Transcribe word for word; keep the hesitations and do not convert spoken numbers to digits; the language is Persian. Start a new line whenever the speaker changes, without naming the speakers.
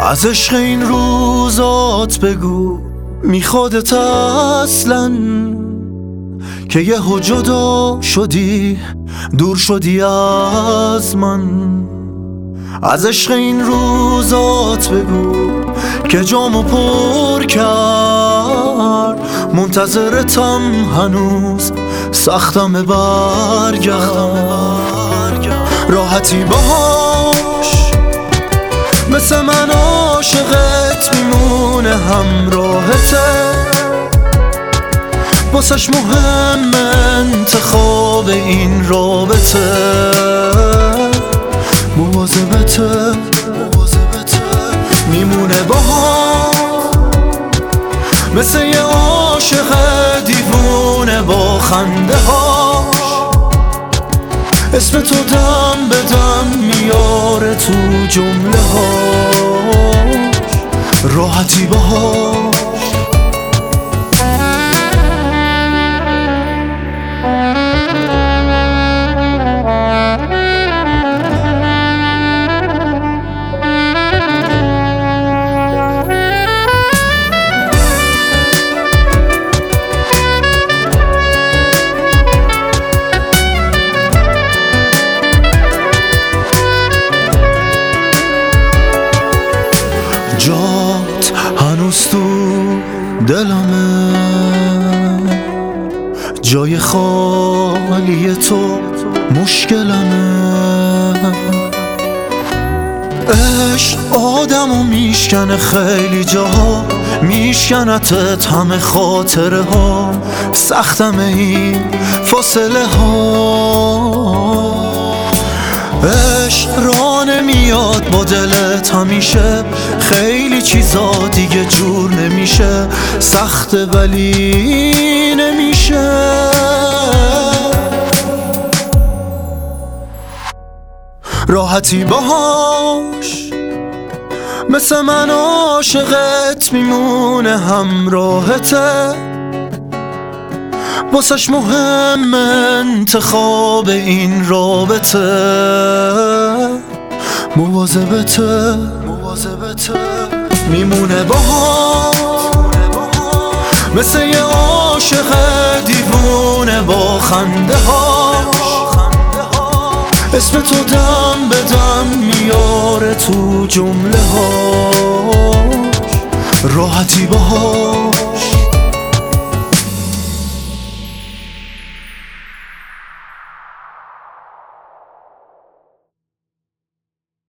از عشق این روزات بگو می خودت اصلا که یه جدا شدی، دور شدی از من. از عشق این روزات بگو که جامو پر کرد، منتظرتم هنوز، سختم برگرد. راحتی باهاش مثل من عاشقت میمونه، همراهته واسش مهم انتخاب این رابطه. مواظبته میمونه باها مثل یه عاشق دیوونه با خنده هاش، اسم تو دم به دم میاره تو جمله هاش. راحتی باهاش جات هنوز تو دلمه، جای خالی تو مشکلمه. عشق آدمو میشکنه خیلی جاها، میشکنتت همه خاطره ها، سختمه این فاصله ها. عشق راه نمیاد با دلت همیشه، خیلی چیزا دیگه جور نمیشه، سخته ولی نمیشه. راحتی باهاش مثل من عاشقت میمونه، همراهته واسش مهم انتخاب این رابطه. مواظبته میمونه باها مثل یه عاشق دیوونه با خنده هاش، اسم تو دم به دم میاره تو جمله هاش. راحتی باهاش